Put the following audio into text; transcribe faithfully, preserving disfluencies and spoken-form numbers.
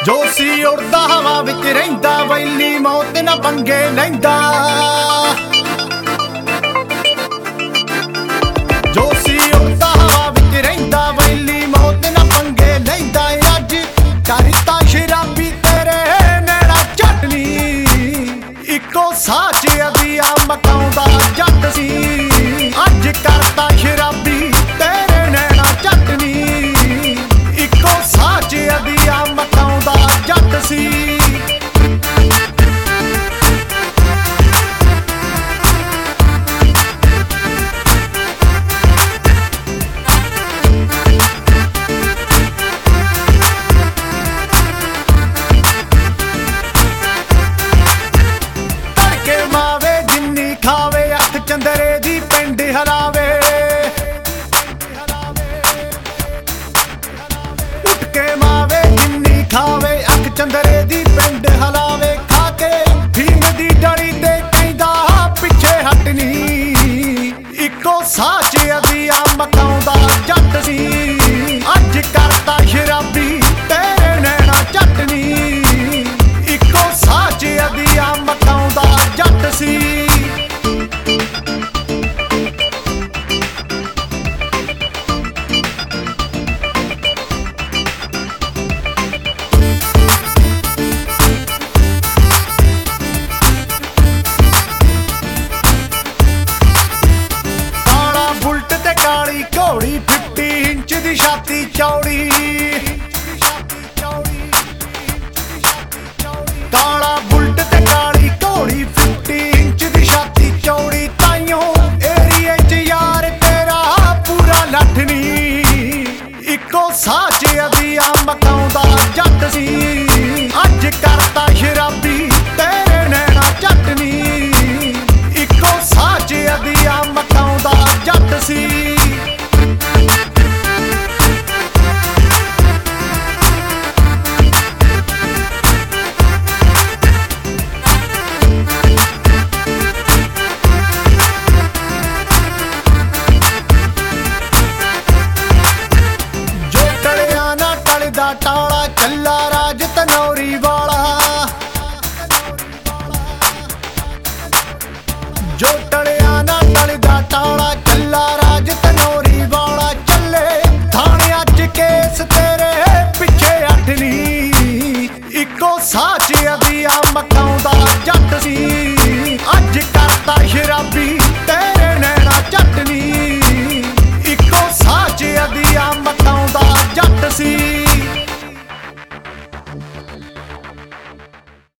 जोशी उड़दा हवा विच रहिंदा, वैली मौत ना पंगे लैंदा। जोशी उड़दा हवा विच रहिंदा, वैली मौत ना पंगे लैंदा। अज करता शराबी तेरे नैना चटनी, इको साच अदिया मकाउंदा जट सी। अज करता शराबी तेरे नैना चटनी, इको साच अदिया मकाउंदा जट सी। खावे अख चंदरे दी पिंड हलावे, उठ के मावे जिन्नी खावे अख चंदरे दी पिंड हलावे। खाके भीम दी डली ते कहंदा पिछे हटनी, इको साच अदिया मकाउंदा जट सी। अज करता शराबी तेरे नैना चटनी, इको साच अदिया मकाउंदा जट सी। घोड़ी फिफ्टी इंच दी छाती चौड़ी, काला बुलट ते काली घोड़ी फिफ्टी इंच दी छाती चौड़ी। ताइयों एरिए च यार तेरा पूरा लठनी, इको साच अदिया मकाउंदा जट सी। अज करता शराबी तेरे नैना चटनी, इको साच अदिया मकाउंदा जट सी। टाला